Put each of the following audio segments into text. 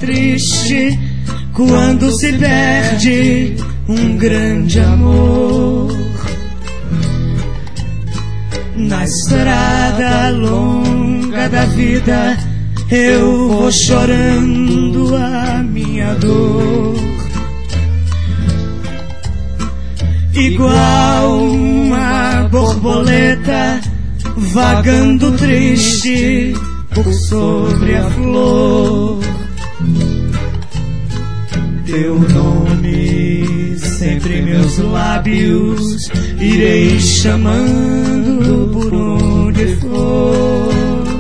triste quando se perde um grande amor. Na estrada longa da vida eu vou chorando a minha dor, igual uma borboleta vagando triste por sobre a flor. Teu nome sempre em meus lábios irei chamando por onde for.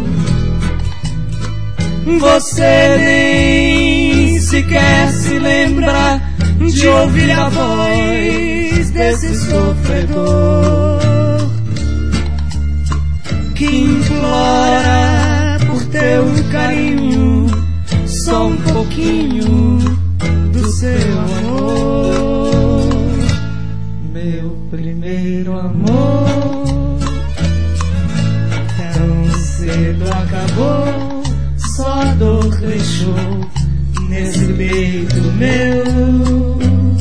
Você nem sequer se lembra de ouvir a voz desse sofredor que implora por teu carinho, só um pouquinho do seu amor. Meu primeiro amor tão cedo acabou, só a dor deixou nesse peito meu.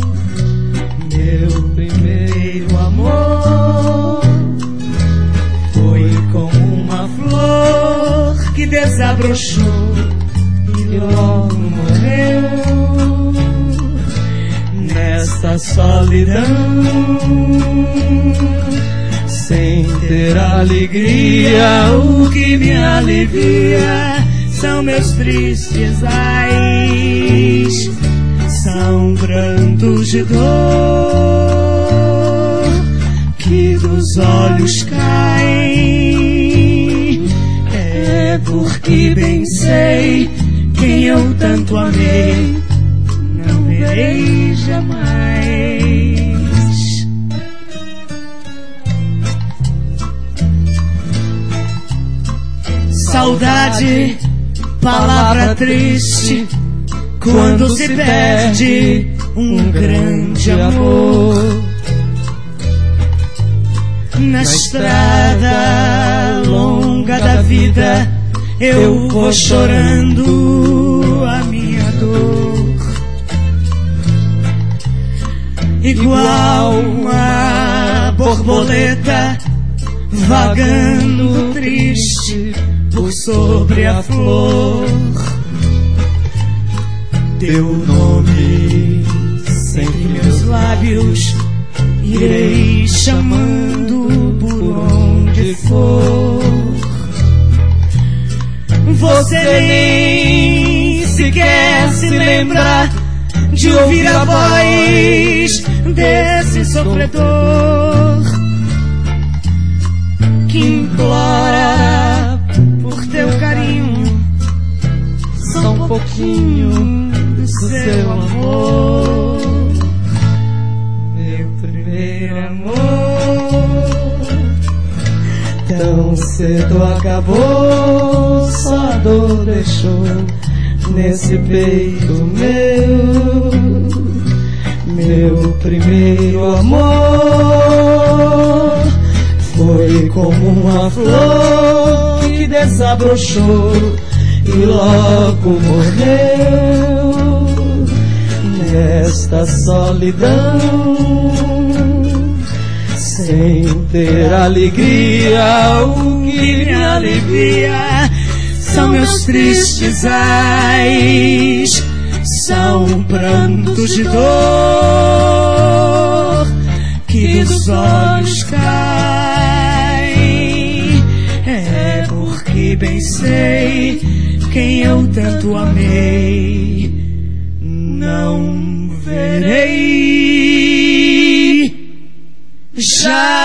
Meu primeiro amor foi como uma flor que desabrochou e logo morreu nesta solidão, sem ter alegria. O que me alivia são meus tristes ais, são prantos de dor que dos olhos caem. É porque bem sei quem eu tanto amei, não verei jamais. Saudade, palavra triste quando se perde um grande amor. Na estrada longa da vida eu vou chorando a minha dor, igual uma borboleta vagando triste por sobre a flor. Teu nome sempre em meus lábios irei chamando por onde for. Você nem sequer se lembra de ouvir a voz desse sofredor que implora por teu carinho, só um pouquinho do seu amor. Meu primeiro amor tão cedo acabou, só a dor deixou nesse peito meu. Meu primeiro amor foi como uma flor que desabrochou e logo morreu nesta solidão, sem ter alegria. O que me alivia são meus tristes ais, são prantos de dor que dos olhos caem. É porque bem sei quem eu tanto amei, não verei jamais.